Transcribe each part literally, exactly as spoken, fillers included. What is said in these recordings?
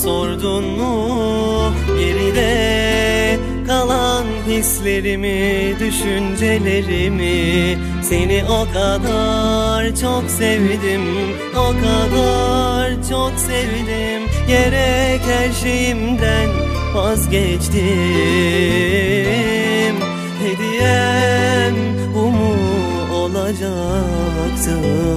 sordun mu geride kalan hislerimi, düşüncelerimi? Seni o kadar çok sevdim, o kadar çok sevdim. Gerek her şeyimden vazgeçtim. Hediyem bu mu olacaktı?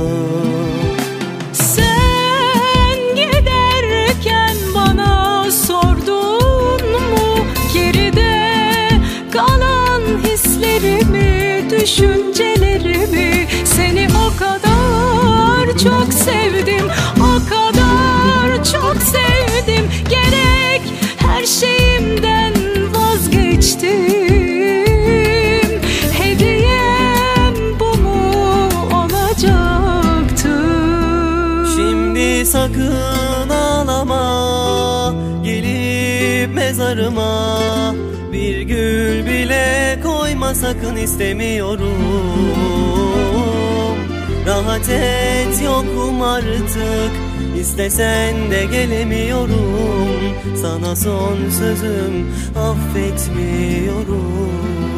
Sen giderken bana sordun mu geride kalan hislerimi, düşüncelerimi? Seni o kadar çok sevdim, o kadar çok sevdim. Gerek her şeyimden vazgeçtim. Hediyem bu mu olacaktı? Şimdi sakın ağlama, gelip mezarıma bir gül bile koyma sakın, istemiyorum. Rahat et, yokum artık, İstesen de gelemiyorum. Sana son sözüm, affetmiyorum.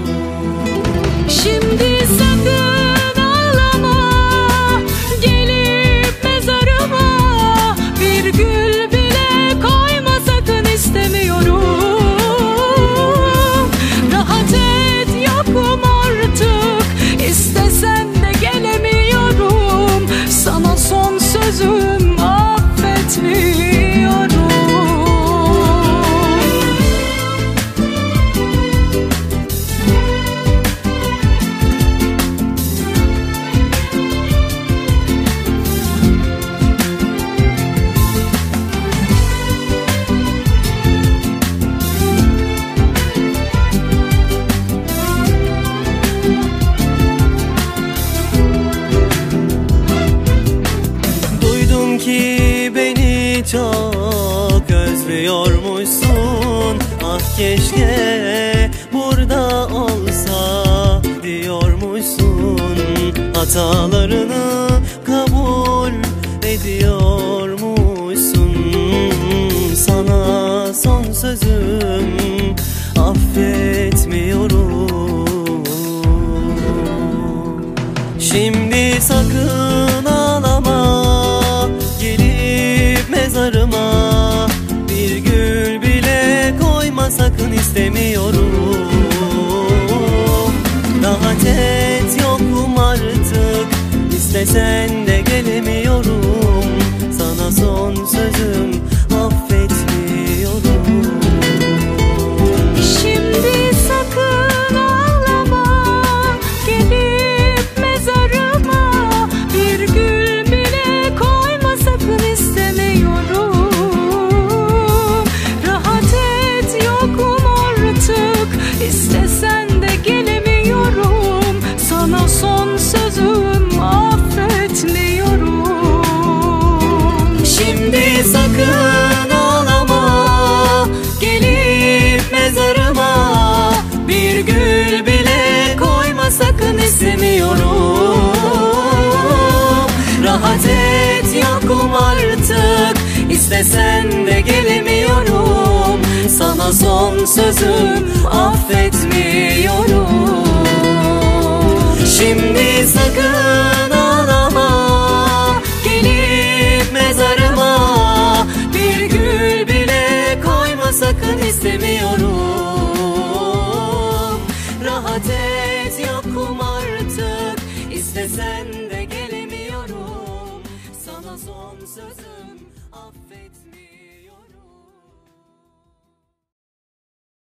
Şimdi sakın ağlama, gelip mezarıma bir gül bile koyma sakın, istemiyorum. Rahat et, yokum artık, istesen de gelemiyorum. Sana son sözüm, affetmiyorum. Duydum ki beni çok özlüyormuşsun. Ah keşke burada olsa diyormuşsun. Hatalarını kabul ediyormuşsun. Sana son sözüm, affetmiyorum. Şimdi sakın ağlama, gelip mezarıma bir gül bile koyma sakın, istemiyorum. Rahat et, yokum artık, istesen de gelemiyorum. Sana son sözüm, affetmiyorum. Şimdi sakın ağlama, gelip mezarıma bir gül bile koyma sakın, istemiyorum. Rahat et, yokum artık, istesen de gelemiyorum. Sana son sözüm, affetmiyorum. Şimdi sakın ağlama, gelip mezarıma bir gül bile koyma sakın, istemiyorum. Rahat et, yokum artık, istesen de gelemiyorum. Sana son sözüm, affetmiyorum. Şimdi sakın ağlama, gelip mezarıma bir gül bile koyma sakın, istemiyorum. Rahat et, yokum artık, istesen de gelemiyorum. Sana son sözüm, affet.